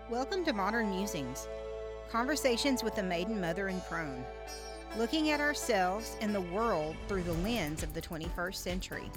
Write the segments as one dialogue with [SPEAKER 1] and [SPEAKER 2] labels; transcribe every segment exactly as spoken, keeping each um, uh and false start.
[SPEAKER 1] Welcome to Modern Musings, conversations with a maiden mother and crone, looking at ourselves and the world through the lens of the twenty-first century.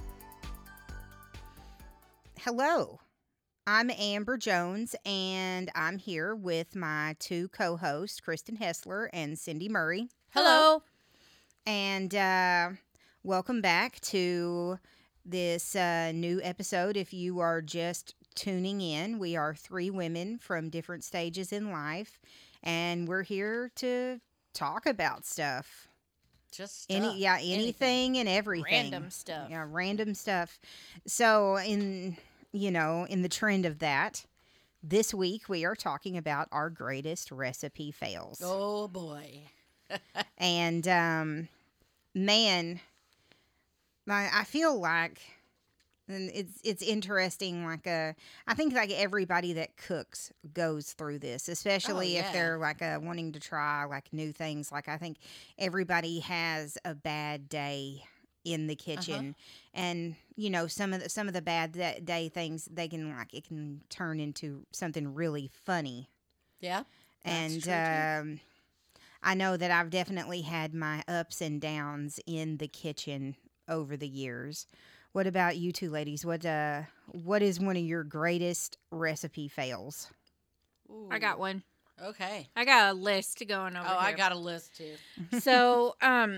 [SPEAKER 1] Hello, I'm Amber Jones, and I'm here with my two co-hosts, Kristen Hessler and Cindy Murray.
[SPEAKER 2] Hello.
[SPEAKER 1] And uh, welcome back to this uh, new episode. If you are just tuning in, we are three women from different stages in life, and we're here to talk about stuff.
[SPEAKER 2] Just
[SPEAKER 1] Any,
[SPEAKER 2] stuff.
[SPEAKER 1] yeah, anything,
[SPEAKER 2] Anything.
[SPEAKER 1] and everything.
[SPEAKER 2] Random stuff.
[SPEAKER 1] Yeah, random stuff. So, in you know, in the trend of that, this week we are talking about our greatest recipe fails.
[SPEAKER 2] Oh boy.
[SPEAKER 1] And um, man, I, I feel like, and it's it's interesting. Like uh, I think like everybody that cooks goes through this, especially
[SPEAKER 2] Oh,
[SPEAKER 1] if
[SPEAKER 2] yeah.
[SPEAKER 1] they're like uh, wanting to try like new things. Like I think everybody has a bad day in the kitchen, and you know some of the some of the bad da- day things they can like it can turn into something really funny.
[SPEAKER 2] Yeah. That's
[SPEAKER 1] And
[SPEAKER 2] true, too.
[SPEAKER 1] um, I know that I've definitely had my ups and downs in the kitchen over the years. What about you two ladies? What uh, what is one of your greatest recipe fails?
[SPEAKER 3] I got one.
[SPEAKER 2] Okay.
[SPEAKER 3] I got a list going over
[SPEAKER 2] Oh, I
[SPEAKER 3] here.
[SPEAKER 2] got a list too.
[SPEAKER 3] So, um,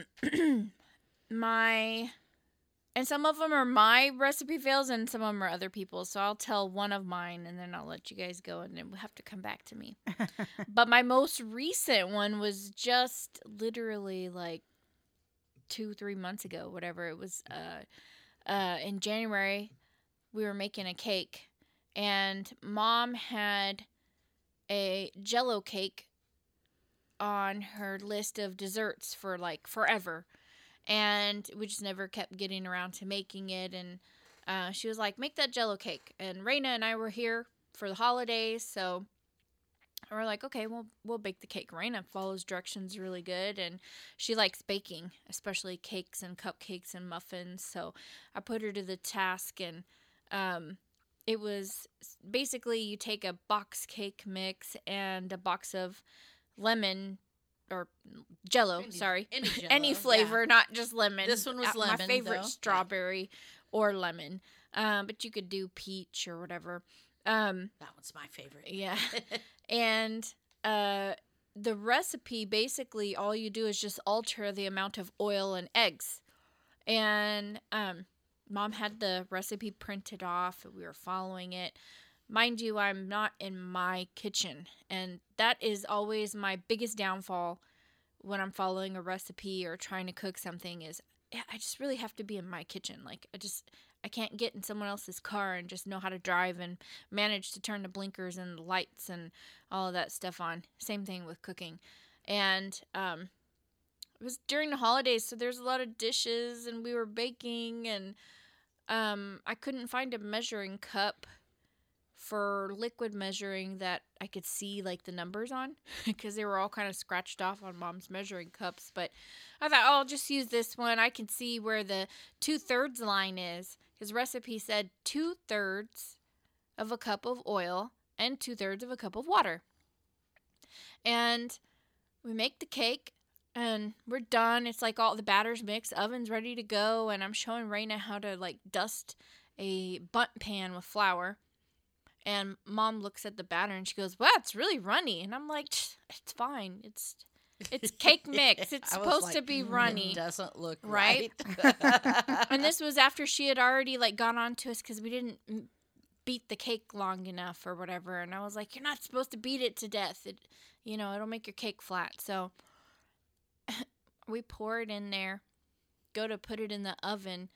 [SPEAKER 3] my, and some of them are my recipe fails, and some of them are other people's. So I'll tell one of mine, and then I'll let you guys go, and then we'll have to come back to me. But my most recent one was just literally like two, three months ago, whatever. It was uh, uh, in January. We were making a cake, and Mom had a Jello cake on her list of desserts for like forever, and we just never kept getting around to making it. And uh, she was like, "Make that Jello cake." And Raina and I were here for the holidays, so we're like, "Okay, we'll we'll bake the cake." Raina follows directions really good, and she likes baking, especially cakes and cupcakes and muffins. So I put her to the task, and um, it was basically you take a box cake mix and a box of lemon or Jello,
[SPEAKER 2] Any-
[SPEAKER 3] sorry,
[SPEAKER 2] any Jell-O,
[SPEAKER 3] any flavor, not just lemon.
[SPEAKER 2] This one was
[SPEAKER 3] Uh,
[SPEAKER 2] lemon,
[SPEAKER 3] My favorite
[SPEAKER 2] though.
[SPEAKER 3] strawberry or lemon, um, but you could do peach or whatever. Um,
[SPEAKER 2] That one's my favorite.
[SPEAKER 3] yeah, and uh, the recipe basically all you do is just alter the amount of oil and eggs, and um, Mom had the recipe printed off. We were following it. Mind you, I'm not in my kitchen, and that is always my biggest downfall when I'm following a recipe or trying to cook something is I just really have to be in my kitchen. Like, I just, I can't get in someone else's car and just know how to drive and manage to turn the blinkers and the lights and all of that stuff on. Same thing with cooking. And um, it was during the holidays, so there's a lot of dishes, and we were baking, and um, I couldn't find a measuring cup for liquid measuring that I could see like the numbers on because they were all kind of scratched off on Mom's measuring cups. But I thought, oh, I'll just use this one. I can see where the two-thirds line is. His recipe said two-thirds of a cup of oil and two-thirds of a cup of water. And we make the cake, and we're done. It's like all the batter's mixed, oven's ready to go, and I'm showing Raina how to like dust a bundt pan with flour. And Mom looks at the batter and she goes, "Wow, it's really runny." And I'm like, "It's fine. It's it's cake mix. It's
[SPEAKER 2] I was
[SPEAKER 3] supposed
[SPEAKER 2] like,
[SPEAKER 3] to be
[SPEAKER 2] "Mm,
[SPEAKER 3] runny."
[SPEAKER 2] It doesn't look
[SPEAKER 3] Right?
[SPEAKER 2] right.
[SPEAKER 3] And this was after she had already like gone on to us because we didn't m- beat the cake long enough or whatever. And I was like, "You're not supposed to beat it to death. It, you know, it'll make your cake flat." So we pour it in there, go to put it in the oven,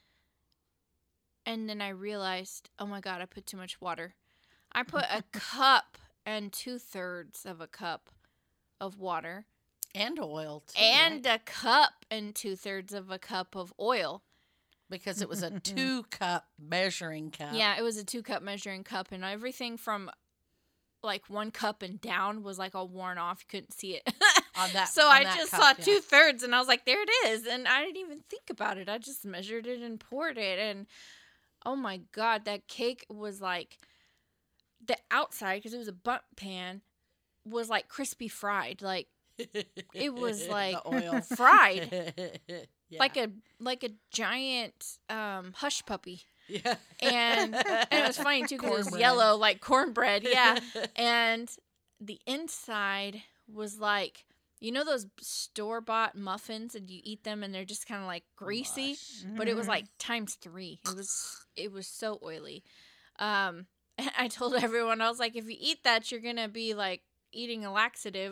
[SPEAKER 3] and then I realized, oh my God, I put too much water. I put a cup and two-thirds of a cup of water
[SPEAKER 2] And oil too.
[SPEAKER 3] and
[SPEAKER 2] right?
[SPEAKER 3] a cup and two-thirds of a cup of oil.
[SPEAKER 2] Because it was a two cup measuring cup.
[SPEAKER 3] Yeah, it was a two-cup measuring cup, and everything from like one cup and down was like all worn off. You couldn't see it.
[SPEAKER 2] On that,
[SPEAKER 3] so
[SPEAKER 2] on
[SPEAKER 3] I
[SPEAKER 2] that
[SPEAKER 3] just
[SPEAKER 2] cup,
[SPEAKER 3] saw
[SPEAKER 2] yeah.
[SPEAKER 3] two-thirds, and I was like, there it is. And I didn't even think about it. I just measured it and poured it, and oh my God, that cake was like the outside, because it was a bundt pan, was like crispy fried. Like it was like
[SPEAKER 2] the oil
[SPEAKER 3] fried.
[SPEAKER 2] Yeah.
[SPEAKER 3] Like a like a giant um, hush puppy.
[SPEAKER 2] Yeah.
[SPEAKER 3] And, and it was funny too because it was
[SPEAKER 2] Cornbread.
[SPEAKER 3] yellow like cornbread. Yeah. And the inside was like, you know those store bought muffins and you eat them and they're just kind of like greasy,
[SPEAKER 2] Mush.
[SPEAKER 3] but it was like times three. It was it was so oily. Um, and I told everyone, I was like, if you eat that, you're gonna be like eating a laxative.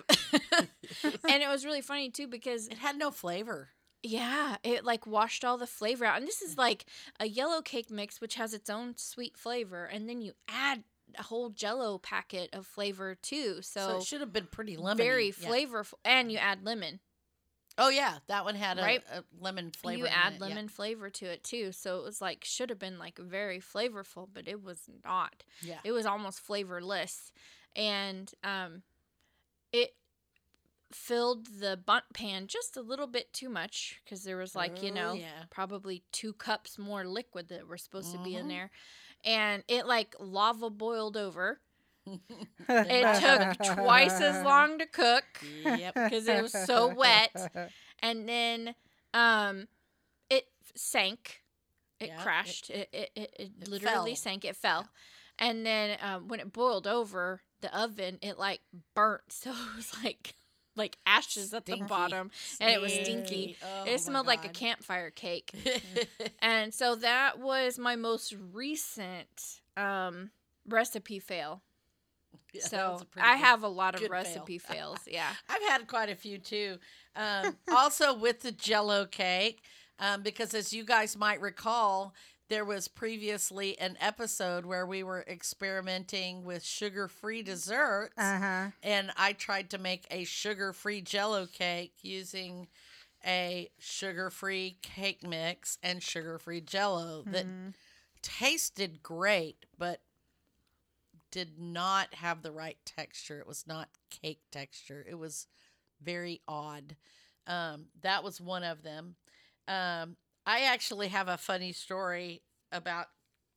[SPEAKER 3] And it was really funny too because
[SPEAKER 2] It had no flavor.
[SPEAKER 3] yeah, it like washed all the flavor out. And this is like a yellow cake mix, which has its own sweet flavor. And then you add a whole Jello packet of flavor too. So,
[SPEAKER 2] So, it should have been pretty lemony.
[SPEAKER 3] very
[SPEAKER 2] Yeah.
[SPEAKER 3] flavorful. And you add lemon.
[SPEAKER 2] Oh yeah, that one had a,
[SPEAKER 3] Right?
[SPEAKER 2] a lemon flavor.
[SPEAKER 3] You
[SPEAKER 2] in
[SPEAKER 3] add
[SPEAKER 2] it, yeah.
[SPEAKER 3] lemon flavor to it too. So it was like, should have been like very flavorful, but it was not.
[SPEAKER 2] Yeah.
[SPEAKER 3] It was almost flavorless. And um, it filled the bunt pan just a little bit too much because there was like, you
[SPEAKER 2] Oh,
[SPEAKER 3] know,
[SPEAKER 2] yeah.
[SPEAKER 3] probably two cups more liquid that were supposed to be in
[SPEAKER 2] Mhm.
[SPEAKER 3] there. And it like lava boiled over. It
[SPEAKER 1] It
[SPEAKER 3] took twice as long to cook
[SPEAKER 2] Yep.
[SPEAKER 3] because it was so wet. And then um, it sank. It
[SPEAKER 2] Yeah, it-
[SPEAKER 3] crashed. It, it, it, it,
[SPEAKER 2] It
[SPEAKER 3] literally
[SPEAKER 2] fell.
[SPEAKER 3] sank. It fell. And then um, when it boiled over the oven, it like burnt. So it was like like ashes at the
[SPEAKER 2] Stinky.
[SPEAKER 3] bottom. And it was stinky.
[SPEAKER 2] Oh,
[SPEAKER 3] It
[SPEAKER 2] my
[SPEAKER 3] smelled like a
[SPEAKER 2] God.
[SPEAKER 3] campfire cake. And so that was my most recent um, recipe fail.
[SPEAKER 2] Yeah, that
[SPEAKER 3] So
[SPEAKER 2] was a pretty
[SPEAKER 3] I
[SPEAKER 2] good-
[SPEAKER 3] have a lot of
[SPEAKER 2] good fail.
[SPEAKER 3] recipe fails. Yeah.
[SPEAKER 2] I've had quite a few too. Um, also with the Jello cake, um, because as you guys might recall, there was previously an episode where we were experimenting with sugar-free desserts,
[SPEAKER 1] Uh-huh.
[SPEAKER 2] and I tried to make a sugar-free Jello cake using a sugar-free cake mix and sugar-free Jello that
[SPEAKER 1] Mhm.
[SPEAKER 2] tasted great, but did not have the right texture. It was not cake texture. It was very odd. Um, that was one of them. Um, I actually have a funny story about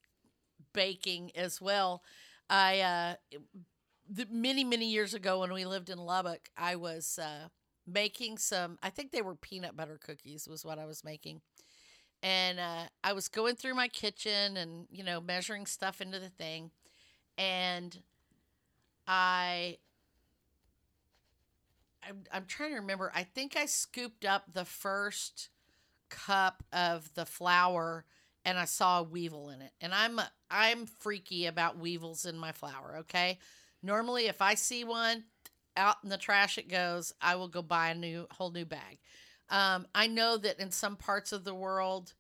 [SPEAKER 2] baking as well. I uh, the, many many years ago when we lived in Lubbock, I was uh, making some. I think they were peanut butter cookies was what I was making, and uh, I was going through my kitchen and you know measuring stuff into the thing, and I. I'm, I'm trying to remember. I think I scooped up the first cup of the flour and I saw a weevil in it. And I'm I'm freaky about weevils in my flour, okay? Normally if I see one, out in the trash it goes. I will go buy a new whole new bag. Um, I know that in some parts of the world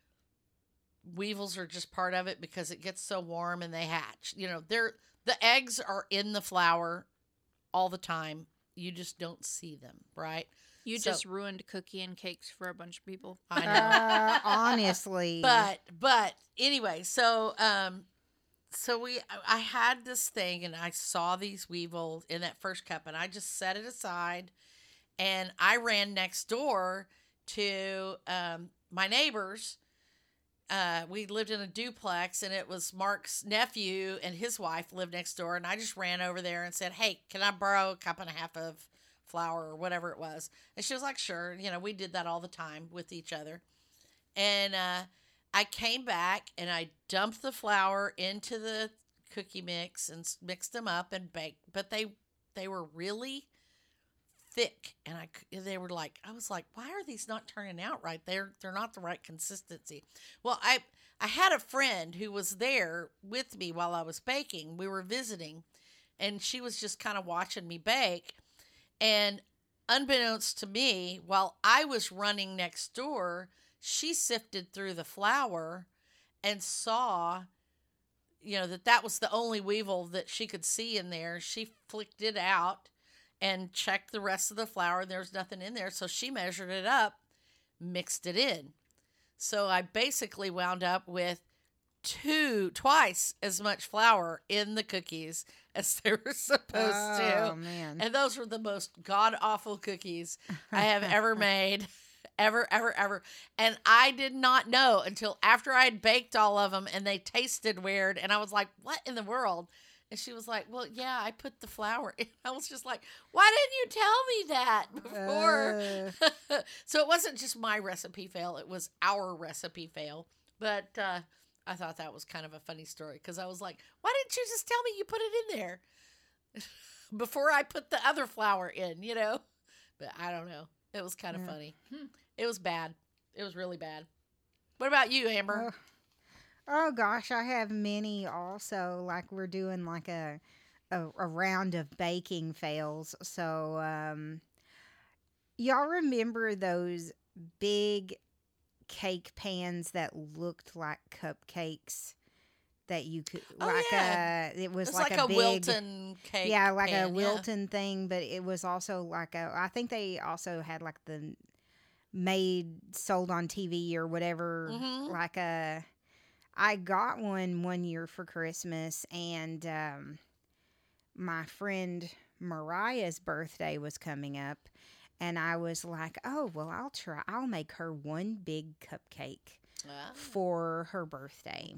[SPEAKER 2] weevils are just part of it because it gets so warm and they hatch. You know, they're the eggs are in the flour all the time. You just don't see them, right?
[SPEAKER 3] You
[SPEAKER 2] So-
[SPEAKER 3] just ruined cookie and cakes for a bunch of people.
[SPEAKER 2] I know.
[SPEAKER 1] Uh, honestly.
[SPEAKER 2] but but anyway, so um so we I had this thing and I saw these weevils in that first cup and I just set it aside and I ran next door to um my neighbors. Uh, we lived in a duplex and it was Mark's nephew and his wife lived next door. And I just ran over there and said, "Hey, can I borrow a cup and a half of flour or whatever it was?" And she was like, "Sure." You know, we did that all the time with each other. And uh, I came back and I dumped the flour into the cookie mix and s- mixed them up and baked. But they they were really thick, and I c- they were like I was like, "Why are these not turning out right? They're they're not the right consistency." Well, I I had a friend who was there with me while I was baking. We were visiting, and she was just kind of watching me bake. And unbeknownst to me, while I was running next door, she sifted through the flour and saw, you know, that that was the only weevil that she could see in there. She flicked it out and checked the rest of the flour. There was nothing in there. So she measured it up, mixed it in. So I basically wound up with two, twice as much flour in the cookies as they were supposed to.
[SPEAKER 1] Oh, man.
[SPEAKER 2] And those were the most god awful cookies I have ever made. Ever, ever, ever. And I did not know until after I had baked all of them and they tasted weird. And I was like, what in the world? And she was like, well, yeah, I put the flour in. I was just like, why didn't you tell me that before?
[SPEAKER 1] Uh,
[SPEAKER 2] So it wasn't just my recipe fail. It was our recipe fail. But uh, I thought that was kind of a funny story because I was like, why didn't you just tell me you put it in there before I put the other flour in, you know? But I don't know. It was kind of
[SPEAKER 1] Yeah.
[SPEAKER 2] funny. It was bad. It was really bad. What about you, Amber?
[SPEAKER 1] oh, oh gosh, I have many also. Like we're doing like a a, a round of baking fails. So um, y'all remember those big cake pans that looked like cupcakes that you could
[SPEAKER 2] Oh,
[SPEAKER 1] like
[SPEAKER 2] yeah.
[SPEAKER 1] a it was
[SPEAKER 2] It's
[SPEAKER 1] like,
[SPEAKER 2] like,
[SPEAKER 1] a,
[SPEAKER 2] a
[SPEAKER 1] big
[SPEAKER 2] Wilton cake.
[SPEAKER 1] yeah like
[SPEAKER 2] pan,
[SPEAKER 1] a
[SPEAKER 2] yeah.
[SPEAKER 1] Wilton thing, but it was also like a I think they also had like the made sold on T V or whatever
[SPEAKER 2] Mhm.
[SPEAKER 1] like a I got one one year for Christmas, and um, my friend Mariah's birthday was coming up, and I was like, "Oh, well, I'll try. I'll make her one big cupcake
[SPEAKER 2] Ah.
[SPEAKER 1] for her birthday."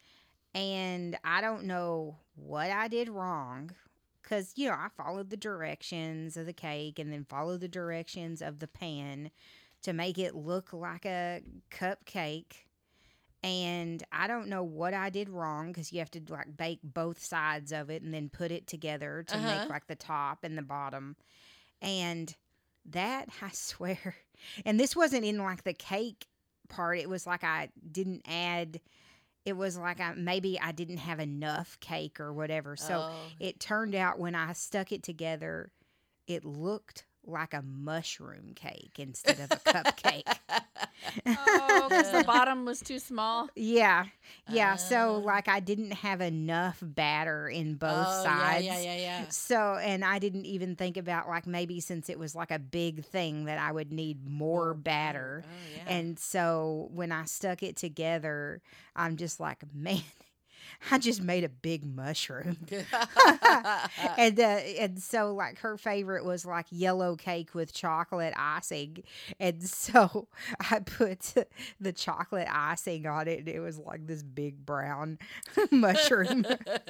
[SPEAKER 1] And I don't know what I did wrong, cuz you know, I followed the directions of the cake and then followed the directions of the pan to make it look like a cupcake. And I don't know what I did wrong because you have to like bake both sides of it and then put it together to
[SPEAKER 2] Uh-huh.
[SPEAKER 1] make like the top and the bottom. And that, I swear, and this wasn't in like the cake part. It was like I didn't add, it was like I maybe I didn't have enough cake or whatever. So
[SPEAKER 2] Oh.
[SPEAKER 1] it turned out when I stuck it together, it looked like a mushroom cake instead of a cupcake.
[SPEAKER 3] Oh, because the bottom was too small.
[SPEAKER 1] Yeah. Yeah. So,
[SPEAKER 2] Ah.
[SPEAKER 1] like, I didn't have enough batter in both
[SPEAKER 2] Oh,
[SPEAKER 1] sides.
[SPEAKER 2] Yeah, yeah, yeah, yeah.
[SPEAKER 1] So, and I didn't even think about, like, maybe since it was like a big thing that I would need more batter.
[SPEAKER 2] Oh, yeah.
[SPEAKER 1] And so when I stuck it together, I'm just like, man, I just made a big mushroom. and uh, and so like her favorite was like yellow cake with chocolate icing, and so I put the chocolate icing on it, and it was like this big brown mushroom,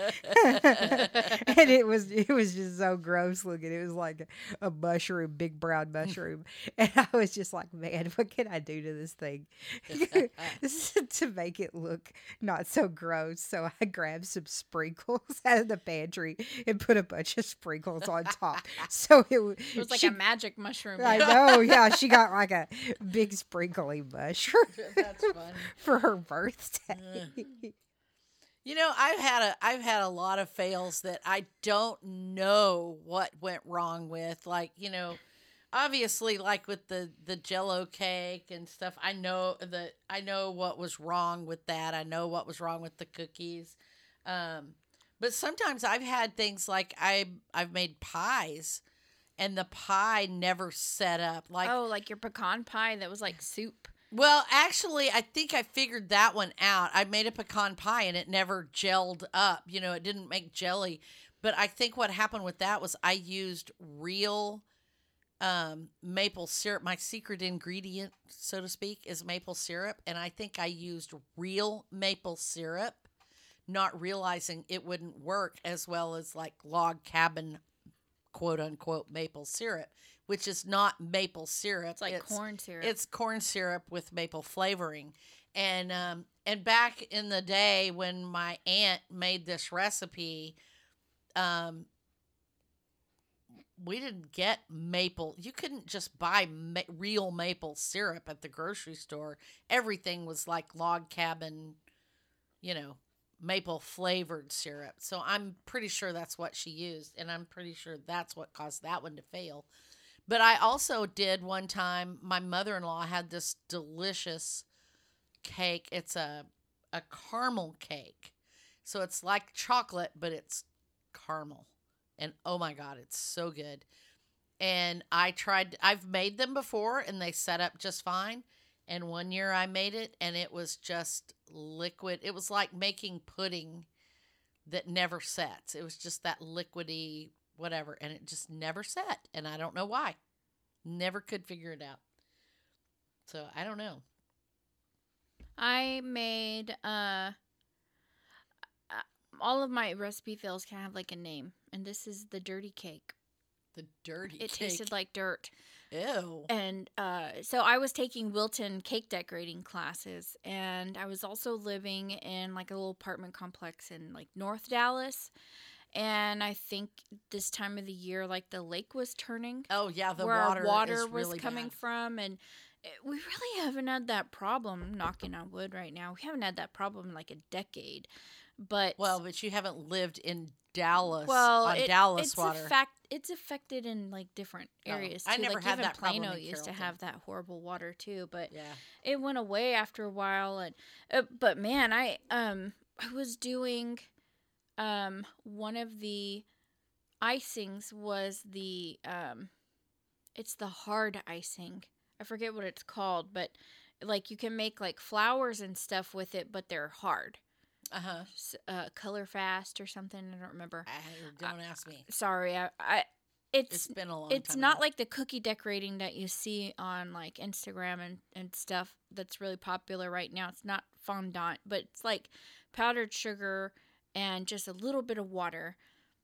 [SPEAKER 1] and it was it was just so gross looking. It was like a mushroom, big brown mushroom, and I was just like, man, what can I do to this thing to make it look not so gross? So I grabbed some sprinkles out of the pantry and put a bunch of sprinkles on top. So it, w-
[SPEAKER 3] It was like
[SPEAKER 1] she,
[SPEAKER 3] a magic mushroom.
[SPEAKER 1] I know, yeah. She got like a big sprinkly mushroom
[SPEAKER 2] That's funny.
[SPEAKER 1] for her birthday.
[SPEAKER 2] You know, I've had a I've had a lot of fails that I don't know what went wrong with. Like, you know, obviously like with the the Jello cake and stuff, I know that I know what was wrong with that. I know what was wrong with the cookies. Um, but sometimes I've had things like I I've made pies and the pie never set up. Like
[SPEAKER 3] Oh, like your pecan pie that was like soup.
[SPEAKER 2] Well, actually, I think I figured that one out. I made a pecan pie and it never gelled up. You know, it didn't make jelly. But I think what happened with that was I used real um, maple syrup. My secret ingredient, so to speak, is maple syrup. And I think I used real maple syrup, not realizing it wouldn't work as well as like log cabin, quote unquote, maple syrup, which is not maple syrup.
[SPEAKER 3] It's like corn syrup.
[SPEAKER 2] It's corn syrup with maple flavoring. And um and back in the day when my aunt made this recipe, um we didn't get maple. You couldn't just buy ma- real maple syrup at the grocery store. Everything was like log cabin, you know, maple flavored syrup. So I'm pretty sure that's what she used, and I'm pretty sure that's what caused that one to fail. But I also did one time, my mother-in-law had this delicious cake. It's a a caramel cake. So it's like chocolate, but it's caramel. And oh my God, it's so good. And I tried, I've made them before and they set up just fine. And one year I made it and it was just liquid. It was like making pudding that never sets. It was just that liquidy whatever, and it just never set, and I don't know why. Never could figure it out. So I don't know.
[SPEAKER 3] I made uh all of my recipe fails can have like a name, and this is the dirty cake.
[SPEAKER 2] The dirty
[SPEAKER 3] It
[SPEAKER 2] cake.
[SPEAKER 3] tasted like dirt.
[SPEAKER 2] Ew.
[SPEAKER 3] And uh, so I was taking Wilton cake decorating classes, and I was also living in like a little apartment complex in like North Dallas. And I think this time of the year, like the lake was turning,
[SPEAKER 2] Oh yeah, the
[SPEAKER 3] where
[SPEAKER 2] water
[SPEAKER 3] our water
[SPEAKER 2] is
[SPEAKER 3] was
[SPEAKER 2] really
[SPEAKER 3] coming
[SPEAKER 2] bad.
[SPEAKER 3] from, and it, we really haven't had that problem. Knocking on wood, right now, we haven't had that problem in like a decade. But
[SPEAKER 2] Well, but you haven't lived in Dallas
[SPEAKER 3] well,
[SPEAKER 2] on
[SPEAKER 3] it-
[SPEAKER 2] Dallas
[SPEAKER 3] it's
[SPEAKER 2] water.
[SPEAKER 3] a fact. It's affected in like different
[SPEAKER 2] Oh,
[SPEAKER 3] areas too.
[SPEAKER 2] I never
[SPEAKER 3] like
[SPEAKER 2] had
[SPEAKER 3] even
[SPEAKER 2] that problem
[SPEAKER 3] Plano
[SPEAKER 2] in
[SPEAKER 3] used to
[SPEAKER 2] Carrollton.
[SPEAKER 3] have that horrible water too, but
[SPEAKER 2] Yeah.
[SPEAKER 3] it went away after a while. And uh, but man, I um I was doing um one of the icings was the um it's the hard icing. I forget what it's called, but like you can make like flowers and stuff with it, but they're hard.
[SPEAKER 2] Uh huh.
[SPEAKER 3] S- Uh, Color Fast or something. I don't remember.
[SPEAKER 2] Don't ask me.
[SPEAKER 3] Sorry, I, I it's
[SPEAKER 2] It's been a long
[SPEAKER 3] it's
[SPEAKER 2] time.
[SPEAKER 3] not
[SPEAKER 2] ago.
[SPEAKER 3] like the cookie decorating that you see on like Instagram and, and stuff that's really popular right now. It's not fondant, but it's like powdered sugar and just a little bit of water.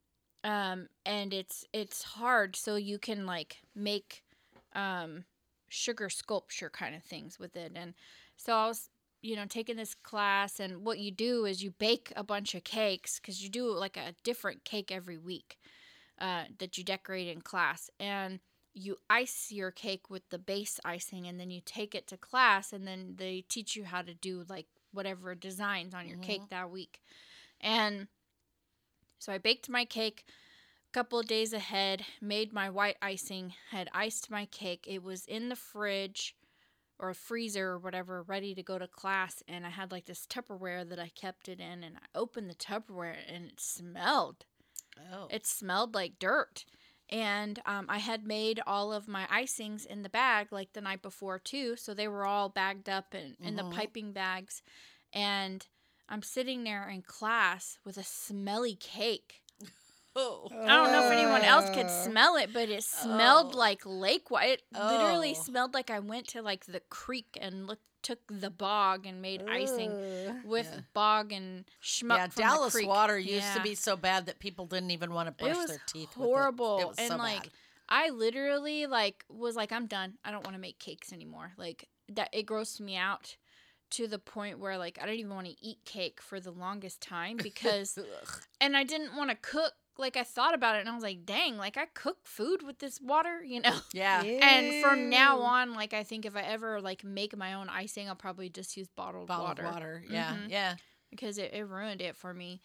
[SPEAKER 3] Um, and it's it's hard, so you can like make um, sugar sculpture kind of things with it. And so I was, you know, taking this class, and what you do is you bake a bunch of cakes because you do like a different cake every week. Uh, that you decorate in class, and you ice your cake with the base icing, and then you take it to class, and then they teach you how to do like whatever designs on your
[SPEAKER 2] Mhm.
[SPEAKER 3] cake that week. And so I baked my cake a couple of days ahead, made my white icing, had iced my cake. It was in the fridge or freezer or whatever, ready to go to class, and I had like this Tupperware that I kept it in, and I opened the Tupperware, and it smelled.
[SPEAKER 2] Oh.
[SPEAKER 3] It smelled like dirt. And um, I had made all of my icings in the bag like the night before too. So they were all bagged up in, in
[SPEAKER 2] Mhm.
[SPEAKER 3] the piping bags. And I'm sitting there in class with a smelly cake.
[SPEAKER 2] Oh.
[SPEAKER 3] I don't know if anyone else could
[SPEAKER 1] Uh,
[SPEAKER 3] smell it, but it smelled
[SPEAKER 2] Oh.
[SPEAKER 3] like lake water. It literally
[SPEAKER 2] Oh.
[SPEAKER 3] smelled like I went to like the creek and look, took the bog and made icing
[SPEAKER 1] ugh.
[SPEAKER 3] with
[SPEAKER 2] Yeah.
[SPEAKER 3] bog and schmuck
[SPEAKER 2] Yeah,
[SPEAKER 3] from
[SPEAKER 2] Dallas
[SPEAKER 3] the creek.
[SPEAKER 2] water used
[SPEAKER 3] Yeah.
[SPEAKER 2] to be so bad that people didn't even want to brush
[SPEAKER 3] It was
[SPEAKER 2] their teeth
[SPEAKER 3] horrible.
[SPEAKER 2] with it. It was
[SPEAKER 3] and
[SPEAKER 2] so
[SPEAKER 3] like
[SPEAKER 2] bad.
[SPEAKER 3] I literally like was like, I'm done. I don't want to make cakes anymore. Like that it grossed me out to the point where like I didn't even want to eat cake for the longest time because
[SPEAKER 2] Ugh.
[SPEAKER 3] and I didn't want to cook. Like I thought about it and I was like, dang, like I cook food with this water, you know?
[SPEAKER 2] Yeah.
[SPEAKER 3] And from now
[SPEAKER 1] Ew.
[SPEAKER 3] on, like I think if I ever like make my own icing, I'll probably just use bottled,
[SPEAKER 2] Bottled
[SPEAKER 3] water.
[SPEAKER 2] water. Yeah.
[SPEAKER 3] Mhm.
[SPEAKER 2] Yeah.
[SPEAKER 3] Because it, it ruined it for me.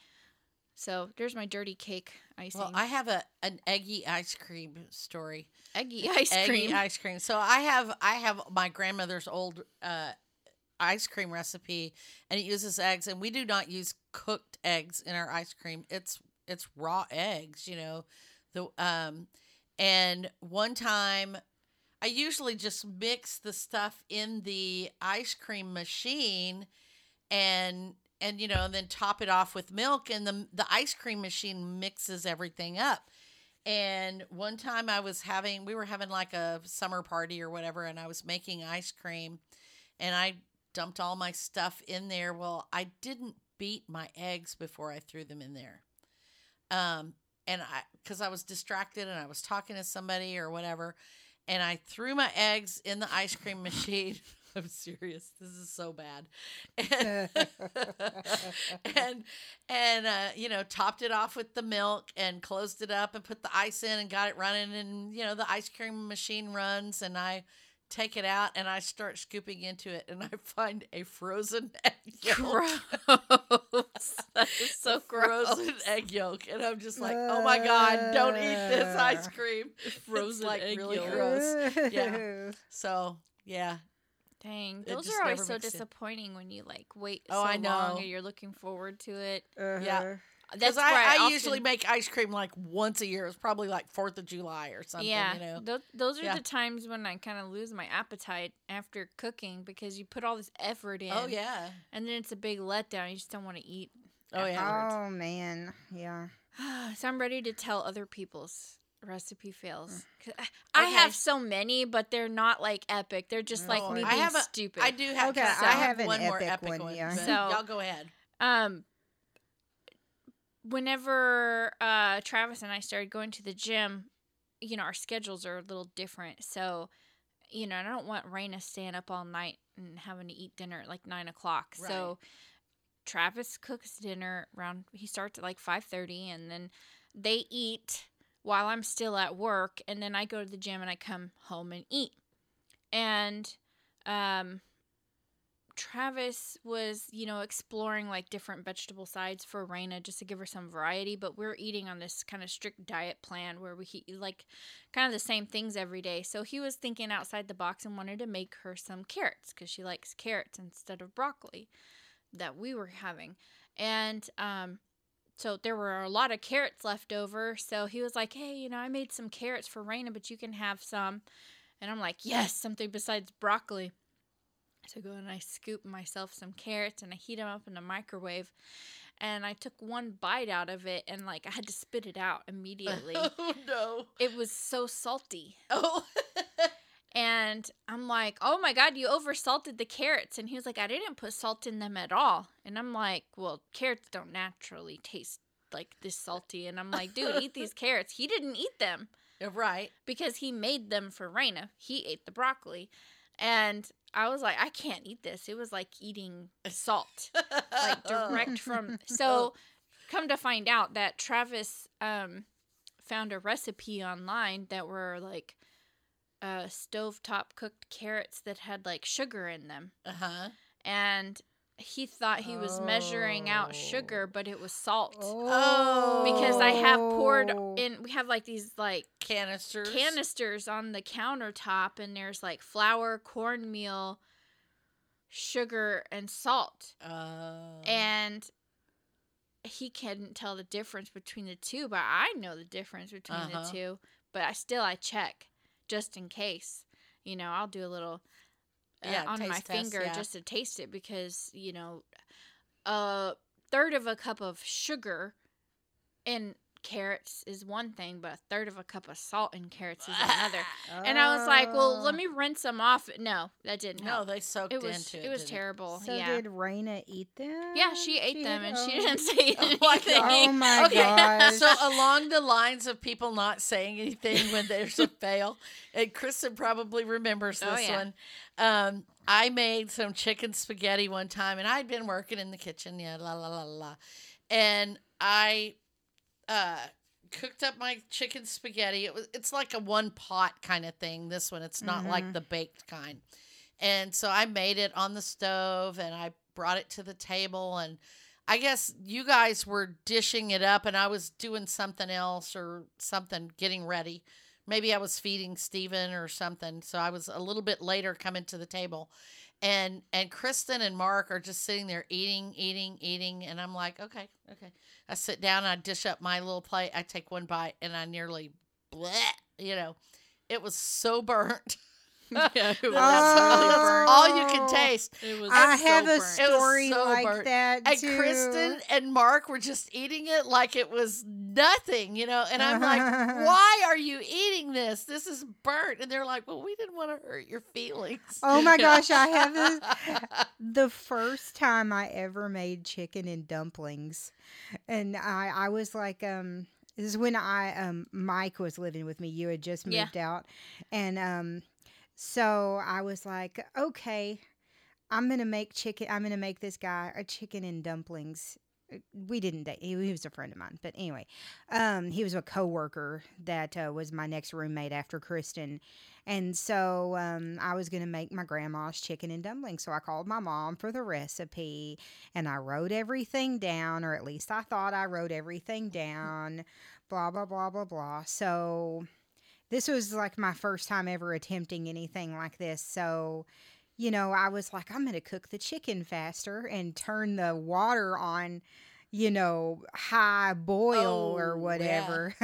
[SPEAKER 3] So there's my dirty cake icing.
[SPEAKER 2] Well, I have a an eggy ice cream story.
[SPEAKER 3] Eggy ice
[SPEAKER 2] Eggy
[SPEAKER 3] cream.
[SPEAKER 2] ice cream. So I have I have my grandmother's old uh, ice cream recipe, and it uses eggs, and we do not use cooked eggs in our ice cream. It's it's raw eggs, you know. The um, and one time, I usually just mix the stuff in the ice cream machine, and and you know, then top it off with milk, and the the ice cream machine mixes everything up. And one time I was having, we were having like a summer party or whatever, and I was making ice cream, and I dumped all my stuff in there. Well, I didn't beat my eggs before I threw them in there. Um, and I, because I was distracted and I was talking to somebody or whatever, and I threw my eggs in the ice cream machine. I'm serious. This is so bad. And and, and uh, you know, topped it off with the milk and closed it up and put the ice in and got it running. And, you know, the ice cream machine runs, and I take it out and I start scooping into it, and I find a frozen egg yolk.
[SPEAKER 3] Gross. That is so
[SPEAKER 2] A
[SPEAKER 3] gross.
[SPEAKER 2] frozen egg yolk. And I'm just like, oh my God, don't eat this ice cream.
[SPEAKER 3] Frozen
[SPEAKER 2] it's like
[SPEAKER 3] egg
[SPEAKER 2] really
[SPEAKER 3] yolk.
[SPEAKER 2] gross. Yeah. So, yeah.
[SPEAKER 3] Dang,
[SPEAKER 2] It
[SPEAKER 3] those
[SPEAKER 2] just
[SPEAKER 3] are always
[SPEAKER 2] never
[SPEAKER 3] so
[SPEAKER 2] mixed in.
[SPEAKER 3] disappointing when you like wait
[SPEAKER 2] Oh,
[SPEAKER 3] so
[SPEAKER 2] I know.
[SPEAKER 3] long and you're looking forward to it.
[SPEAKER 1] Uh-huh.
[SPEAKER 3] That's
[SPEAKER 2] Because I,
[SPEAKER 3] why
[SPEAKER 2] I,
[SPEAKER 3] often-
[SPEAKER 2] usually make ice cream like once a year. It's probably like fourth of July or something,
[SPEAKER 3] yeah,
[SPEAKER 2] you know.
[SPEAKER 3] tho- those are
[SPEAKER 2] Yeah.
[SPEAKER 3] the times when I kind of lose my appetite after cooking because you put all this effort in.
[SPEAKER 2] Oh, yeah.
[SPEAKER 3] And then it's a big letdown. You just don't want to eat.
[SPEAKER 2] Oh, yeah.
[SPEAKER 3] afterwards.
[SPEAKER 1] Oh man, yeah.
[SPEAKER 3] So I'm ready to tell other people's recipe fails. 'Cause I, I
[SPEAKER 2] Okay.
[SPEAKER 3] have so many, but they're not like epic. They're just like
[SPEAKER 2] Oh,
[SPEAKER 3] me
[SPEAKER 2] I
[SPEAKER 3] being
[SPEAKER 2] have a-
[SPEAKER 3] stupid.
[SPEAKER 2] I do have,
[SPEAKER 1] Okay,
[SPEAKER 2] I
[SPEAKER 1] I
[SPEAKER 2] have
[SPEAKER 1] have an
[SPEAKER 2] one more
[SPEAKER 1] epic
[SPEAKER 2] epic
[SPEAKER 1] one,
[SPEAKER 2] one.
[SPEAKER 1] yeah.
[SPEAKER 2] but
[SPEAKER 3] So-
[SPEAKER 2] y'all go ahead.
[SPEAKER 3] Um, whenever uh, Travis and I started going to the gym, you know, our schedules are a little different. So, you know, I don't want Raina staying up all night and having to eat dinner at like nine o'clock.
[SPEAKER 2] Right.
[SPEAKER 3] So Travis cooks dinner around, he starts at like five thirty, and then they eat while I'm still at work, and then I go to the gym and I come home and eat. And um, Travis was, you know, exploring like different vegetable sides for Raina just to give her some variety, but we're eating on this kind of strict diet plan where we eat like kind of the same things every day. So he was thinking outside the box and wanted to make her some carrots because she likes carrots instead of broccoli that we were having. And um, so there were a lot of carrots left over. So he was like, hey, you know, I made some carrots for Raina, but you can have some. And I'm like, yes, something besides broccoli. So I go and I scoop myself some carrots and I heat them up in the microwave. And I took one bite out of it and like I had to spit it out immediately.
[SPEAKER 2] Oh, no.
[SPEAKER 3] It was so salty.
[SPEAKER 2] Oh.
[SPEAKER 3] And I'm like, oh my God, you oversalted the carrots. And he was like, I didn't put salt in them at all. And I'm like, well, carrots don't naturally taste like this salty. And I'm like, dude, eat these carrots. He didn't eat them.
[SPEAKER 2] Right.
[SPEAKER 3] Because he made them for Raina. He ate the broccoli. And I was like, I can't eat this. It was like eating salt. Like direct from. So come to find out that Travis um, found a recipe online that were like uh, stovetop cooked carrots that had like sugar in them.
[SPEAKER 2] Uh-huh.
[SPEAKER 3] And he thought he was measuring out sugar, but it was salt.
[SPEAKER 2] Oh.
[SPEAKER 3] Because I have poured in, we have like these like
[SPEAKER 2] Canisters.
[SPEAKER 3] canisters on the countertop, and there's like flour, cornmeal, sugar, and salt.
[SPEAKER 2] Oh.
[SPEAKER 3] And he couldn't tell the difference between the two, but I know the difference between
[SPEAKER 2] Uh-huh.
[SPEAKER 3] the two. But I still, I check just in case. You know, I'll do a little uh,
[SPEAKER 2] Yeah,
[SPEAKER 3] on my
[SPEAKER 2] taste test,
[SPEAKER 3] finger
[SPEAKER 2] yeah.
[SPEAKER 3] just to taste it because, you know, a third of a cup of sugar in carrots is one thing, but a third of a cup of salt in carrots is another. And I was like, well, let me rinse them off. No, that didn't
[SPEAKER 2] No,
[SPEAKER 3] help.
[SPEAKER 2] they soaked
[SPEAKER 3] It was
[SPEAKER 2] into it.
[SPEAKER 3] it was
[SPEAKER 2] didn't
[SPEAKER 3] terrible.
[SPEAKER 1] So
[SPEAKER 3] yeah.
[SPEAKER 1] did Raina eat them?
[SPEAKER 3] Yeah, she ate them,
[SPEAKER 1] ate-
[SPEAKER 3] and she
[SPEAKER 1] oh.
[SPEAKER 3] didn't say
[SPEAKER 2] Oh my
[SPEAKER 3] anything.
[SPEAKER 2] God.
[SPEAKER 1] Oh my
[SPEAKER 2] Okay,
[SPEAKER 1] gosh.
[SPEAKER 2] so along the lines of people not saying anything when there's a fail, and Kristen probably remembers this
[SPEAKER 3] Oh, yeah.
[SPEAKER 2] one. Um, I made some chicken spaghetti one time, and I'd been working in the kitchen, yeah, la la la la, and I uh, cooked up my chicken spaghetti. It was it's like a one pot kind of thing. This one, it's not like
[SPEAKER 1] Mhm.
[SPEAKER 2] the baked kind, and so I made it on the stove, and I brought it to the table, and I guess you guys were dishing it up and I was doing something else or something, getting ready. Maybe I was feeding Steven or something. So I was a little bit later coming to the table. And and Kristen and Mark are just sitting there eating, eating, eating. And I'm like, okay, okay. I sit down and I dish up my little plate. I take one bite and I nearly, bleh, you know, it was so burnt.
[SPEAKER 3] Yeah, it
[SPEAKER 2] That's
[SPEAKER 3] was
[SPEAKER 2] really
[SPEAKER 3] really
[SPEAKER 2] burnt.
[SPEAKER 3] burnt.
[SPEAKER 2] All you can taste.
[SPEAKER 3] It was
[SPEAKER 1] I
[SPEAKER 3] so
[SPEAKER 1] have a
[SPEAKER 3] burnt.
[SPEAKER 2] It was
[SPEAKER 1] story
[SPEAKER 2] so
[SPEAKER 1] like
[SPEAKER 2] burnt.
[SPEAKER 1] that
[SPEAKER 2] And
[SPEAKER 1] too.
[SPEAKER 2] Kristen and Mark were just eating it like it was nothing, you know. And I'm like, why are you eating this? This is burnt. And they're like, well, we didn't want to hurt your feelings.
[SPEAKER 1] Oh my gosh, I have this. The first time I ever made chicken and dumplings, and I I was like um this is when I um Mike was living with me. You had just
[SPEAKER 3] Yeah.
[SPEAKER 1] moved out, and um so I was like, okay, I'm gonna make chicken. I'm gonna make this guy a chicken and dumplings. We didn't date. He, he was a friend of mine, but anyway, um, he was a coworker that uh, was my next roommate after Kristen, and so um, I was gonna make my grandma's chicken and dumplings. So I called my mom for the recipe, and I wrote everything down, or at least I thought I wrote everything down. Blah blah blah blah blah. So this was like my first time ever attempting anything like this. So, you know, I was like, I'm going to cook the chicken faster and turn the water on, you know, high boil
[SPEAKER 2] Oh,
[SPEAKER 1] or
[SPEAKER 2] yeah.
[SPEAKER 1] whatever.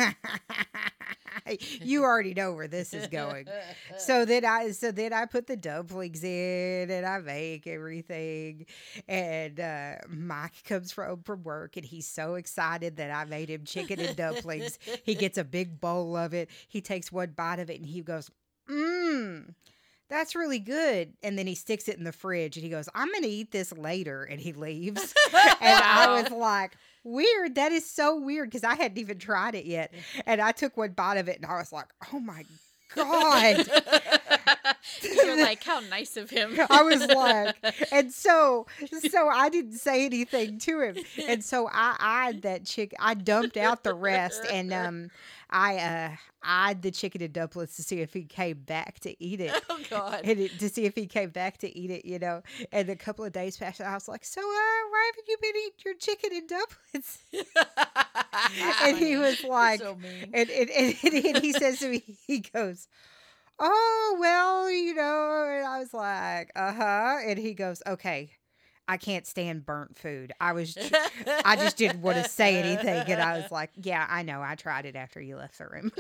[SPEAKER 1] You already know where this is going. So then I so then I put the dumplings in and I make everything. And uh, Mike comes from from work and he's so excited that I made him chicken and dumplings. He gets a big bowl of it. He takes one bite of it and he goes, mmm, that's really good. And then he sticks it in the fridge and he goes, I'm going to eat this later. And he leaves. And I was like, weird. That is so weird because I hadn't even tried it yet. And I took one bite of it and I was like, oh my God.
[SPEAKER 3] You're like, how nice of him.
[SPEAKER 1] I was like, and so, so I didn't say anything to him. And so I eyed that chicken. I dumped out the rest and, um, I, uh, eyed the chicken and dumplings to see if he came back to eat it.
[SPEAKER 2] Oh God.
[SPEAKER 1] And it, to see if he came back to eat it, you know. And a couple of days passed, I was like, so, uh, why haven't you been eating your chicken and dumplings? And he was like,
[SPEAKER 2] so mean.
[SPEAKER 1] and, and, and, and he says to me, he goes, oh, well, you know, and I was like, uh-huh. And he goes, okay, I can't stand burnt food. I was, ju- I just didn't want to say anything. And I was like, yeah, I know. I tried it after you left the room.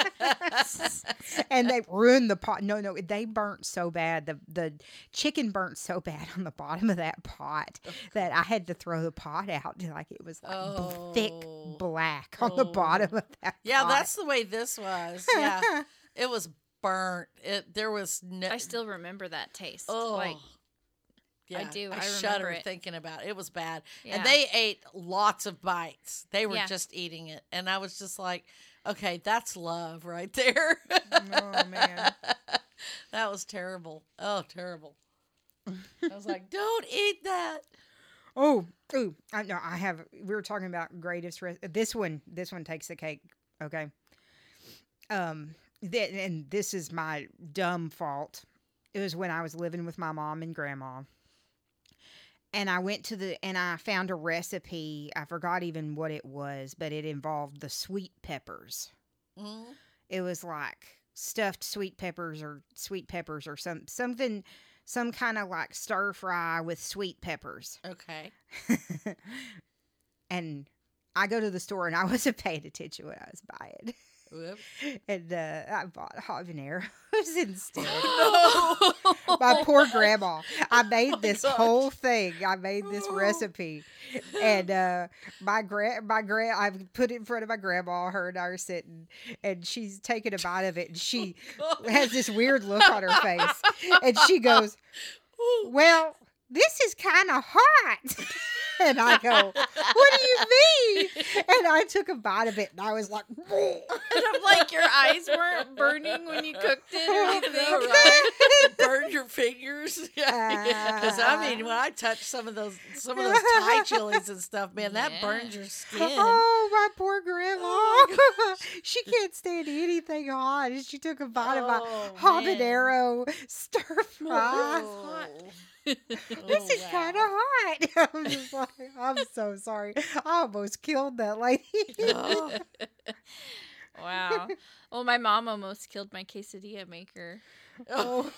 [SPEAKER 1] And they ruined the pot. No, no, they burnt so bad. The the chicken burnt so bad on the bottom of that pot that I had to throw the pot out. Like it was like
[SPEAKER 2] Oh.
[SPEAKER 1] thick black on the
[SPEAKER 2] Oh.
[SPEAKER 1] bottom of that
[SPEAKER 2] Yeah,
[SPEAKER 1] pot.
[SPEAKER 2] that's the way this was. Yeah. It was burnt. It there was no
[SPEAKER 3] I still remember that taste.
[SPEAKER 2] Oh.
[SPEAKER 3] Like,
[SPEAKER 2] yeah,
[SPEAKER 3] I do.
[SPEAKER 2] I,
[SPEAKER 3] I
[SPEAKER 2] shudder
[SPEAKER 3] remember it.
[SPEAKER 2] thinking about it. It was bad.
[SPEAKER 3] Yeah.
[SPEAKER 2] And they ate lots of bites. They were
[SPEAKER 3] Yeah.
[SPEAKER 2] just eating it. And I was just like, okay, that's love right there.
[SPEAKER 1] Oh, man.
[SPEAKER 2] That was terrible. Oh, terrible. I was like, don't eat that.
[SPEAKER 1] Oh, ooh, I know. I have. We were talking about greatest. Res- this one, this one takes the cake. Okay. Um, th- and this is my dumb fault. It was when I was living with my mom and grandma, and I went to the and I found a recipe. I forgot even what it was, but it involved the sweet peppers.
[SPEAKER 2] Mm,
[SPEAKER 1] It was like stuffed sweet peppers or sweet peppers or some something, some kind of like stir fry with sweet peppers.
[SPEAKER 2] okay.
[SPEAKER 1] And I go to the store and I wasn't paying attention when I was buying.
[SPEAKER 2] Whoops.
[SPEAKER 1] And uh, I bought habaneros instead.
[SPEAKER 2] No.
[SPEAKER 1] My poor grandma. I made
[SPEAKER 2] Oh my
[SPEAKER 1] this
[SPEAKER 2] gosh.
[SPEAKER 1] whole thing. I made this
[SPEAKER 2] Oh.
[SPEAKER 1] recipe. And uh, my grand, my grand, I put it in front of my grandma. Her and I are sitting, and she's taking a bite of it, and she has this weird look on her face, and she goes, "Well, this is kind of hot." And I go, "What do you mean?" And I took a bite of it, and I was like,
[SPEAKER 3] And I'm like, your eyes weren't burning when you cooked it or anything.
[SPEAKER 2] No, right? Burned your fingers.
[SPEAKER 1] Uh,
[SPEAKER 2] Because I mean, when I touch some of those, some of those Thai chilies and stuff, man, that
[SPEAKER 3] Yeah.
[SPEAKER 2] burns your skin.
[SPEAKER 1] "Oh, my poor grandma!
[SPEAKER 2] Oh,
[SPEAKER 1] She can't stand anything hot." And she took a bite of my
[SPEAKER 2] Oh,
[SPEAKER 1] habanero stir fry.
[SPEAKER 2] Oh.
[SPEAKER 1] This is kind of hot. I'm just like, I'm so sorry. I almost killed that lady.
[SPEAKER 2] Oh.
[SPEAKER 3] Wow. Well, my mom almost killed my quesadilla maker.
[SPEAKER 2] Oh.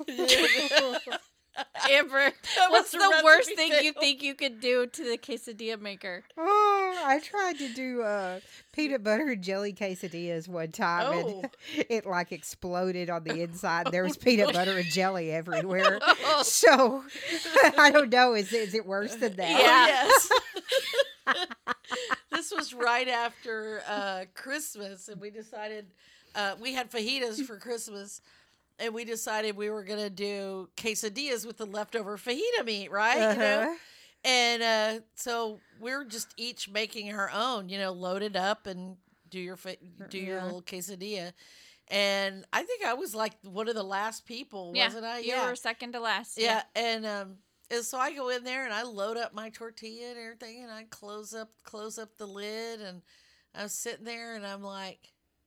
[SPEAKER 3] Amber,
[SPEAKER 2] That
[SPEAKER 3] what's
[SPEAKER 2] was
[SPEAKER 3] the
[SPEAKER 2] a
[SPEAKER 3] worst
[SPEAKER 2] recipe
[SPEAKER 3] thing you
[SPEAKER 2] fail.
[SPEAKER 3] think you could do to the quesadilla maker?
[SPEAKER 1] Oh, I tried to do uh, peanut butter and jelly quesadillas one time,
[SPEAKER 2] Oh.
[SPEAKER 1] and it like exploded on the inside. There was peanut butter and jelly everywhere.
[SPEAKER 3] Oh,
[SPEAKER 1] So I don't know. Is is it worse than that?
[SPEAKER 2] Oh, yes. This was right after uh, Christmas, and we decided uh, we had fajitas for Christmas, and we decided we were gonna do quesadillas with the leftover fajita meat, right? You know,
[SPEAKER 1] Uh-huh.
[SPEAKER 2] and uh, so we're just each making our own. You know, load it up and do your fa- do your
[SPEAKER 1] Yeah.
[SPEAKER 2] little quesadilla. And I think I was like one of the last people,
[SPEAKER 3] yeah,
[SPEAKER 2] wasn't I?
[SPEAKER 3] you were second to last.
[SPEAKER 2] Yeah, and um, and so I go in there and I load up my tortilla and everything, and I close up close up the lid, and I'm sitting there and I'm like,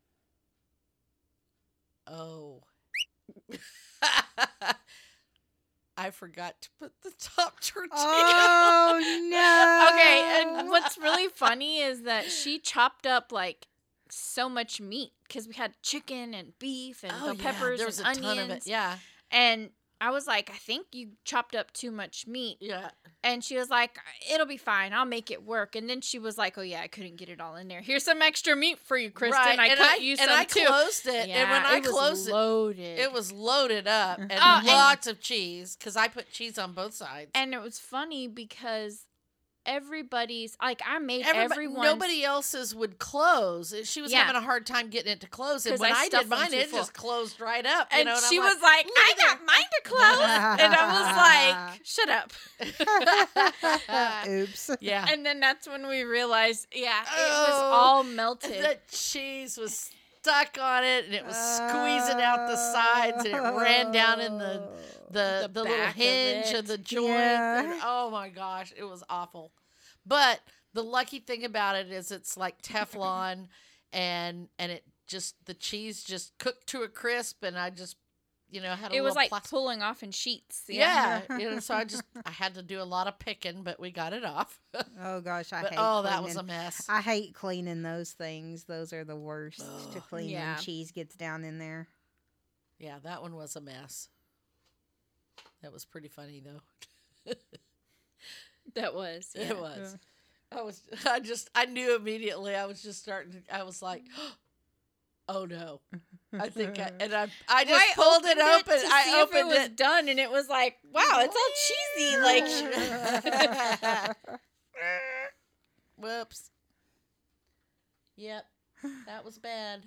[SPEAKER 2] oh, I forgot to put the top tortilla.
[SPEAKER 1] Oh no.
[SPEAKER 3] Okay, and what's really funny is that she chopped up like so much meat because we had chicken and beef and
[SPEAKER 2] Oh,
[SPEAKER 3] bell
[SPEAKER 2] yeah,
[SPEAKER 3] peppers
[SPEAKER 2] there was
[SPEAKER 3] and
[SPEAKER 2] a
[SPEAKER 3] onions.
[SPEAKER 2] ton of it. Yeah,
[SPEAKER 3] And I was like, I think you chopped up too much meat.
[SPEAKER 2] yeah.
[SPEAKER 3] And she was like, it'll be fine. I'll make it work. And then she was like, oh, yeah, I couldn't get it all in there. Here's some extra meat for you, Kristen.
[SPEAKER 2] Right,
[SPEAKER 3] I
[SPEAKER 2] and
[SPEAKER 3] cut
[SPEAKER 2] I,
[SPEAKER 3] you
[SPEAKER 2] and
[SPEAKER 3] some
[SPEAKER 2] I
[SPEAKER 3] too.
[SPEAKER 2] closed it,
[SPEAKER 3] Yeah,
[SPEAKER 2] and when I
[SPEAKER 3] it was
[SPEAKER 2] closed it,
[SPEAKER 3] loaded.
[SPEAKER 2] it was loaded up and
[SPEAKER 3] Oh, and-
[SPEAKER 2] lots of cheese because I put cheese on both sides.
[SPEAKER 3] And it was funny because everybody's like I made
[SPEAKER 2] Everybody,
[SPEAKER 3] everyone.
[SPEAKER 2] nobody else's would close. She was
[SPEAKER 3] Yeah.
[SPEAKER 2] having a hard time getting it to close, and
[SPEAKER 3] 'Cause
[SPEAKER 2] when
[SPEAKER 3] I
[SPEAKER 2] I, did
[SPEAKER 3] stuffed them
[SPEAKER 2] mine,
[SPEAKER 3] too
[SPEAKER 2] it
[SPEAKER 3] full.
[SPEAKER 2] just closed right up. You
[SPEAKER 3] and
[SPEAKER 2] know, and
[SPEAKER 3] she
[SPEAKER 2] I'm
[SPEAKER 3] was like,
[SPEAKER 2] "Look
[SPEAKER 3] I
[SPEAKER 2] at
[SPEAKER 3] got mine to close. And I was like, shut up.
[SPEAKER 1] Oops.
[SPEAKER 2] yeah,
[SPEAKER 3] And then that's when we realized, yeah, it was
[SPEAKER 2] Oh,
[SPEAKER 3] all melted.
[SPEAKER 2] the cheese was stuck on it, and it was squeezing out the sides, and it ran down in the the,
[SPEAKER 3] The
[SPEAKER 2] the, little
[SPEAKER 3] back of
[SPEAKER 2] hinge of,
[SPEAKER 3] it.
[SPEAKER 2] the joint.
[SPEAKER 1] Yeah.
[SPEAKER 2] And, oh my gosh, it was awful. But the lucky thing about it is it's like Teflon, and and it just the cheese just cooked to a crisp, and I just you know had a
[SPEAKER 3] It was
[SPEAKER 2] little
[SPEAKER 3] like
[SPEAKER 2] plastic.
[SPEAKER 3] pulling off in sheets.
[SPEAKER 2] Yeah, you know, so I just I had to do a lot of picking, but we got it off. But
[SPEAKER 1] Oh gosh, I hate
[SPEAKER 2] oh, that was a
[SPEAKER 1] cleaning.
[SPEAKER 2] mess.
[SPEAKER 1] I hate cleaning those things. Those are the worst to
[SPEAKER 2] Ugh.
[SPEAKER 1] clean
[SPEAKER 3] Yeah.
[SPEAKER 1] when cheese gets down in there.
[SPEAKER 2] Yeah, that one was a mess. That was pretty funny though.
[SPEAKER 3] That was.
[SPEAKER 2] It
[SPEAKER 3] yeah.
[SPEAKER 2] was. I was. I just. I knew immediately. I was just starting. To, I was like, "Oh no!" I think. I, and I. I just
[SPEAKER 3] I
[SPEAKER 2] pulled it
[SPEAKER 3] opened
[SPEAKER 2] open.
[SPEAKER 3] to
[SPEAKER 2] I
[SPEAKER 3] see
[SPEAKER 2] opened
[SPEAKER 3] if it was
[SPEAKER 2] it.
[SPEAKER 3] done, and it was like, wow, it's all cheesy. Like,
[SPEAKER 2] Whoops. Yep. That was bad.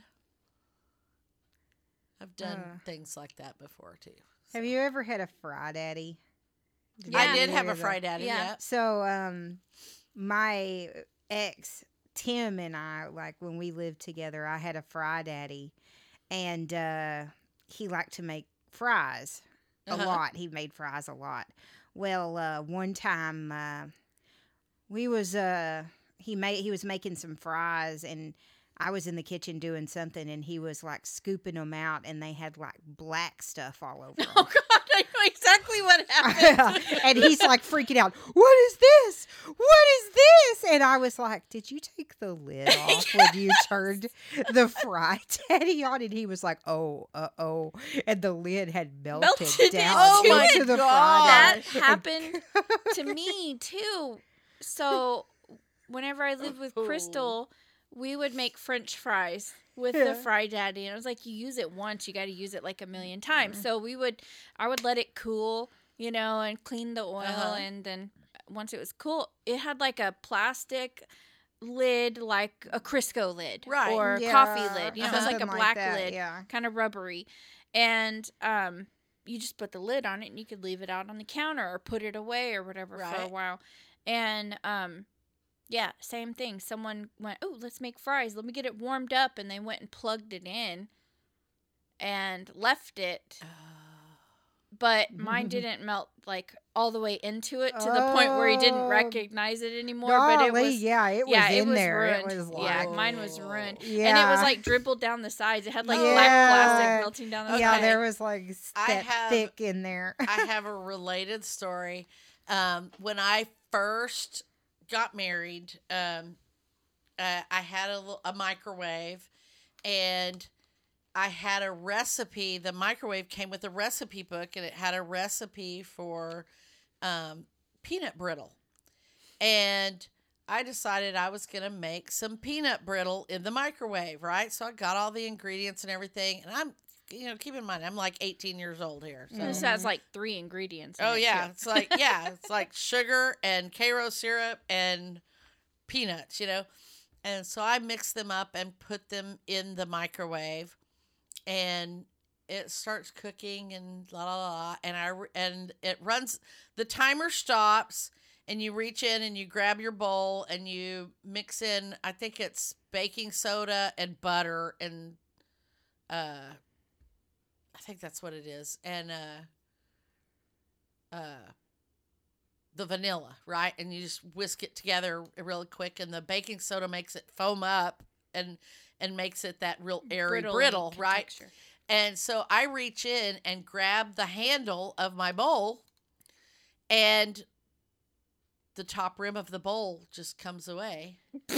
[SPEAKER 2] I've done
[SPEAKER 1] Uh.
[SPEAKER 2] things like that before too.
[SPEAKER 1] Have you ever had a fry daddy? Did
[SPEAKER 2] I
[SPEAKER 1] you
[SPEAKER 2] did
[SPEAKER 1] ever
[SPEAKER 2] have
[SPEAKER 1] hear
[SPEAKER 2] a
[SPEAKER 1] that?
[SPEAKER 2] fried daddy.
[SPEAKER 3] Yeah.
[SPEAKER 2] Yeah.
[SPEAKER 1] So, um, my ex Tim and I, like when we lived together, I had a fry daddy, and uh, he liked to make fries a
[SPEAKER 2] Uh-huh.
[SPEAKER 1] lot. He made fries a lot. Well, uh, one time uh, we was uh, he made he was making some fries, and I was in the kitchen doing something, and he was like scooping them out, and they had like black stuff all over them.
[SPEAKER 3] oh God, I know exactly what happened.
[SPEAKER 1] And he's like freaking out. What is this? What is this? And I was like, did you take the lid off when you turned the fry daddy on? And he was like, oh, uh oh. And the lid had melted,
[SPEAKER 3] Melted
[SPEAKER 1] down
[SPEAKER 2] Oh
[SPEAKER 3] into
[SPEAKER 2] my
[SPEAKER 1] into the
[SPEAKER 2] God.
[SPEAKER 1] fry
[SPEAKER 3] That
[SPEAKER 1] daddy.
[SPEAKER 3] happened to me too. So whenever I lived with Crystal, we would make French fries with
[SPEAKER 1] Yeah.
[SPEAKER 3] the fry daddy, and it was like you use it once, you got to use it like a million times. So we would, I would let it cool, you know, and clean the oil,
[SPEAKER 2] Uh-huh.
[SPEAKER 3] and then once it was cool, it had like a plastic lid, like a Crisco lid,
[SPEAKER 2] Right.
[SPEAKER 3] or
[SPEAKER 1] Yeah,
[SPEAKER 3] coffee lid. You know, it was like a
[SPEAKER 1] something
[SPEAKER 3] black
[SPEAKER 1] that,
[SPEAKER 3] lid,
[SPEAKER 1] Yeah.
[SPEAKER 3] kind of rubbery, and um. you just put the lid on it, and you could leave it out on the counter or put it away or whatever for a
[SPEAKER 2] Right.
[SPEAKER 3] while. And um, yeah, same thing. Someone went, "Oh, let's make fries. Let me get it warmed up," and they went and plugged it in and left it. But mine didn't melt like all the way into it to the point where he didn't
[SPEAKER 1] Oh,
[SPEAKER 3] recognize it anymore. but it
[SPEAKER 1] Golly,
[SPEAKER 3] was
[SPEAKER 1] yeah, it was
[SPEAKER 3] yeah,
[SPEAKER 1] in
[SPEAKER 3] it was
[SPEAKER 1] there.
[SPEAKER 3] ruined.
[SPEAKER 1] It was
[SPEAKER 3] yeah,
[SPEAKER 1] like,
[SPEAKER 3] mine was ruined,
[SPEAKER 1] yeah.
[SPEAKER 3] and it was like dribbled down the sides. It had like black
[SPEAKER 1] Yeah.
[SPEAKER 3] plastic melting down the
[SPEAKER 1] yeah,
[SPEAKER 3] sides.
[SPEAKER 1] there was like
[SPEAKER 2] I
[SPEAKER 1] that
[SPEAKER 2] have-
[SPEAKER 1] thick in there.
[SPEAKER 2] I have a related story. Um, when I first got married, um, uh, I had a, little- a microwave, and I had a recipe. The microwave came with a recipe book, and it had a recipe for um, peanut brittle. And I decided I was going to make some peanut brittle in the microwave, right? So I got all the ingredients and everything, and I'm, you know, keep in mind, I'm like eighteen years old here. So.
[SPEAKER 3] This has like three ingredients. in
[SPEAKER 2] Oh
[SPEAKER 3] it,
[SPEAKER 2] yeah,
[SPEAKER 3] too.
[SPEAKER 2] it's like yeah, it's like sugar and Karo syrup and peanuts, you know. And so I mixed them up and put them in the microwave, and it starts cooking and la la la, and I and it runs. The timer stops, and you reach in and you grab your bowl and you mix in. I think it's baking soda and butter and uh. I think that's what it is. And uh uh the vanilla, right? And you just whisk it together really quick, and the baking soda makes it foam up and and makes it that real airy brittle,
[SPEAKER 3] Brittle
[SPEAKER 2] right?
[SPEAKER 3] texture.
[SPEAKER 2] And so I reach in and grab the handle of my bowl, and the top rim of the bowl just comes away.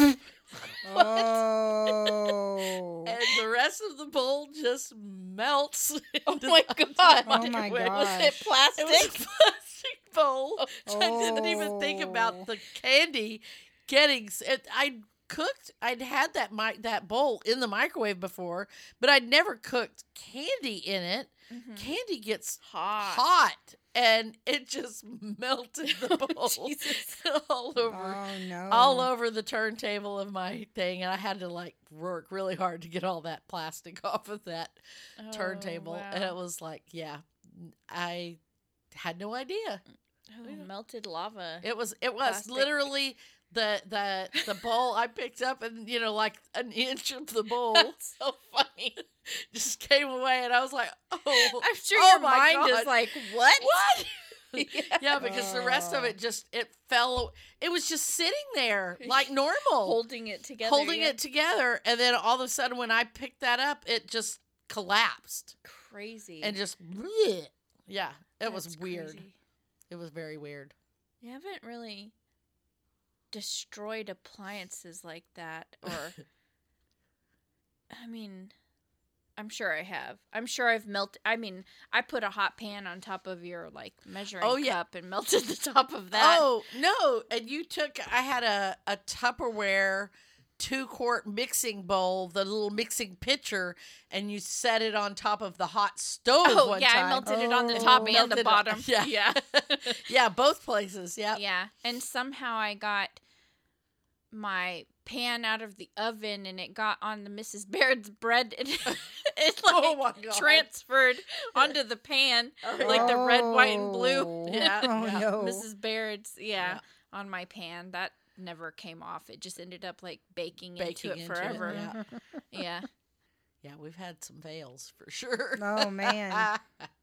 [SPEAKER 1] Oh.
[SPEAKER 2] And the rest of the bowl just melts.
[SPEAKER 3] Oh
[SPEAKER 2] into
[SPEAKER 3] my
[SPEAKER 2] the
[SPEAKER 3] God.
[SPEAKER 1] Oh my
[SPEAKER 2] microwave.
[SPEAKER 1] gosh.
[SPEAKER 3] Was it plastic?
[SPEAKER 2] It was a plastic bowl. So I didn't even think
[SPEAKER 1] Oh.
[SPEAKER 2] about the candy getting. s- It, I cooked. I'd had that mi- that bowl in the microwave before, but I'd never cooked candy in it.
[SPEAKER 3] Mhm.
[SPEAKER 2] Candy gets
[SPEAKER 3] Hot.
[SPEAKER 2] hot, and it just melted the bowl
[SPEAKER 3] Jesus.
[SPEAKER 2] all over,
[SPEAKER 1] Oh no.
[SPEAKER 2] all over the turntable of my thing, and I had to like work really hard to get all that plastic off of that
[SPEAKER 3] Oh,
[SPEAKER 2] turntable,
[SPEAKER 3] wow.
[SPEAKER 2] and it was like, yeah, I had no idea.
[SPEAKER 3] Oh, melted lava.
[SPEAKER 2] It was it was
[SPEAKER 3] Plastic.
[SPEAKER 2] literally the the the bowl I picked up, and you know, like an inch of the bowl
[SPEAKER 3] That's so funny.
[SPEAKER 2] just came away, and I was like, oh,
[SPEAKER 3] I'm sure
[SPEAKER 2] oh
[SPEAKER 3] your
[SPEAKER 2] my
[SPEAKER 3] mind
[SPEAKER 2] God.
[SPEAKER 3] is like, what?
[SPEAKER 2] What?
[SPEAKER 3] yeah.
[SPEAKER 2] Yeah, because the rest of
[SPEAKER 1] Oh.
[SPEAKER 2] it just it fell. It was just sitting there like normal,
[SPEAKER 3] Holding it together.
[SPEAKER 2] holding
[SPEAKER 3] yeah.
[SPEAKER 2] it together, and then all of a sudden, when I picked that up, it just collapsed
[SPEAKER 3] Crazy.
[SPEAKER 2] and just bleh. Yeah, it was
[SPEAKER 3] That's
[SPEAKER 2] weird.
[SPEAKER 3] crazy.
[SPEAKER 2] It was very weird.
[SPEAKER 3] You haven't really destroyed appliances like that, or I mean, I'm sure I have. I'm sure I've melted. I mean, I put a hot pan on top of your like measuring
[SPEAKER 2] Oh, yeah.
[SPEAKER 3] cup and melted the top of that.
[SPEAKER 2] Oh no! And you took. I had a a Tupperware two quart mixing bowl, the little mixing pitcher, and you set it on top of the hot stove.
[SPEAKER 3] Oh,
[SPEAKER 2] one
[SPEAKER 3] yeah,
[SPEAKER 2] time.
[SPEAKER 3] I melted it on the
[SPEAKER 1] Oh.
[SPEAKER 3] top and
[SPEAKER 2] Melted
[SPEAKER 3] the
[SPEAKER 2] it-
[SPEAKER 3] bottom.
[SPEAKER 2] Yeah,
[SPEAKER 3] yeah.
[SPEAKER 2] yeah, both places. Yeah.
[SPEAKER 3] Yeah, and somehow I got my pan out of the oven and it got on the Missus Baird's bread and it like
[SPEAKER 2] Oh my God.
[SPEAKER 3] transferred onto the pan like the red, white, and blue.
[SPEAKER 1] Oh.
[SPEAKER 2] Yeah,
[SPEAKER 1] Oh
[SPEAKER 2] yeah.
[SPEAKER 1] no.
[SPEAKER 3] Missus Baird's, yeah,
[SPEAKER 2] Yeah.
[SPEAKER 3] on my pan. That never came off. It just ended up like baking,
[SPEAKER 2] Baking
[SPEAKER 3] into it
[SPEAKER 2] into it,
[SPEAKER 3] forever.
[SPEAKER 2] yeah.
[SPEAKER 3] yeah.
[SPEAKER 2] Yeah, we've had some fails for sure.
[SPEAKER 1] Oh man.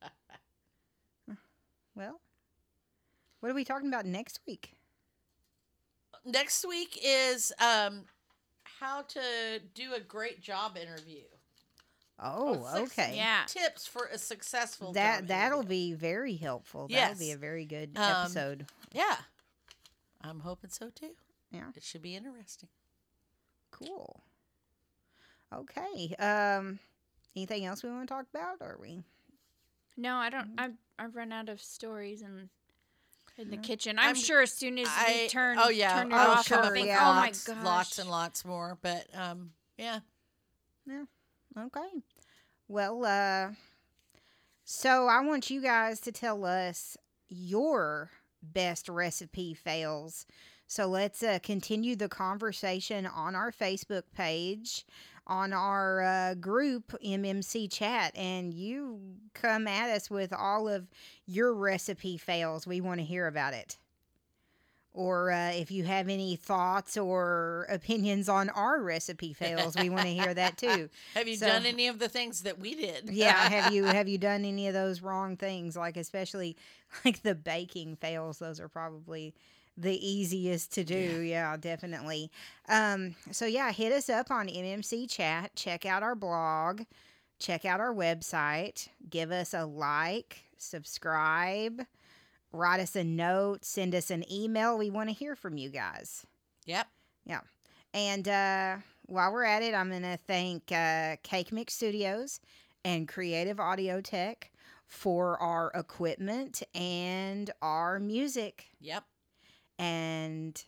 [SPEAKER 1] Well, what are we talking about next week?
[SPEAKER 2] Next week is um, how to do a great job interview.
[SPEAKER 1] Oh,
[SPEAKER 2] Or six
[SPEAKER 1] okay.
[SPEAKER 3] Yeah.
[SPEAKER 2] Tips for a successful
[SPEAKER 1] That
[SPEAKER 2] job
[SPEAKER 1] that'll
[SPEAKER 2] interview.
[SPEAKER 1] be very helpful.
[SPEAKER 2] Yes.
[SPEAKER 1] That'll be a very good
[SPEAKER 2] Um,
[SPEAKER 1] episode.
[SPEAKER 2] Yeah, I'm hoping so too.
[SPEAKER 1] Yeah.
[SPEAKER 2] It should be interesting.
[SPEAKER 1] Cool. Okay. Um, anything else we want to talk about? Or are we?
[SPEAKER 3] No, I don't.
[SPEAKER 2] Mm-hmm.
[SPEAKER 3] I've I've run out of stories in in the
[SPEAKER 1] Yeah.
[SPEAKER 3] kitchen. I'm,
[SPEAKER 2] I'm-
[SPEAKER 3] sure as soon as
[SPEAKER 2] I
[SPEAKER 3] we turn,
[SPEAKER 2] oh yeah,
[SPEAKER 3] turn it
[SPEAKER 2] I'll
[SPEAKER 3] off,
[SPEAKER 1] sure,
[SPEAKER 3] I'll
[SPEAKER 2] come up
[SPEAKER 3] think,
[SPEAKER 2] with
[SPEAKER 1] yeah.
[SPEAKER 3] oh my
[SPEAKER 2] lots,
[SPEAKER 3] gosh,
[SPEAKER 2] lots and lots more. But um, yeah,
[SPEAKER 1] Okay. Well, uh, so I want you guys to tell us your best recipe fails. So let's uh, continue the conversation on our Facebook page, on our uh, group M M C chat, and you come at us with all of your recipe fails. We want to hear about it. Or uh, if you have any thoughts or opinions on our recipe fails, we want to hear that too.
[SPEAKER 2] have you
[SPEAKER 1] So-
[SPEAKER 2] done any of the things that we did?
[SPEAKER 1] Yeah, have you have you done any of those wrong things? Like especially like the baking fails. Those are probably the easiest to do. Yeah, definitely. Um, so yeah, hit us up on M M C chat. Check out our blog. Check out our website. Give us a like. Subscribe. Write us a note. Send us an email. We want to hear from you guys.
[SPEAKER 2] Yep.
[SPEAKER 1] And uh, while we're at it, I'm going to thank uh, Cake Mix Studios and Creative Audio Tech for our equipment and our music.
[SPEAKER 2] Yep.
[SPEAKER 1] And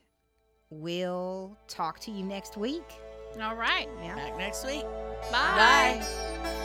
[SPEAKER 1] we'll talk to you next week.
[SPEAKER 3] All right.
[SPEAKER 1] Yeah.
[SPEAKER 2] Back next week.
[SPEAKER 3] Bye.
[SPEAKER 2] Bye.